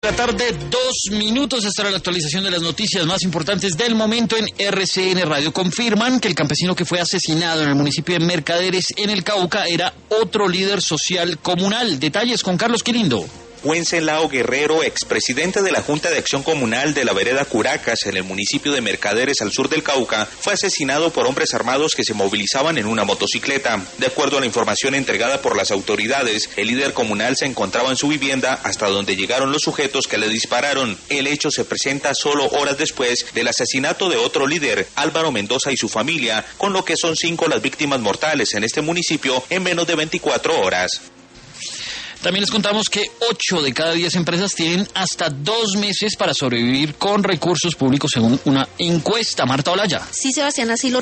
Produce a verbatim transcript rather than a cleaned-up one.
La tarde, dos minutos. Esta era la actualización de las noticias más importantes del momento en R C N Radio. Confirman que el campesino que fue asesinado en el municipio de Mercaderes, en el Cauca, era otro líder social comunal. Detalles con Carlos Quirindo. Wenceslao Guerrero, expresidente de la Junta de Acción Comunal de la vereda Curacas, en el municipio de Mercaderes, al sur del Cauca, fue asesinado por hombres armados que se movilizaban en una motocicleta. De acuerdo a la información entregada por las autoridades, el líder comunal se encontraba en su vivienda hasta donde llegaron los sujetos que le dispararon. El hecho se presenta solo horas después del asesinato de otro líder, Álvaro Mendoza, y su familia, con lo que son cinco las víctimas mortales en este municipio en menos de veinticuatro horas. También les contamos que ocho de cada diez empresas tienen hasta dos meses para sobrevivir con recursos públicos según una encuesta. Marta Olaya. Sí, Sebastián, así lo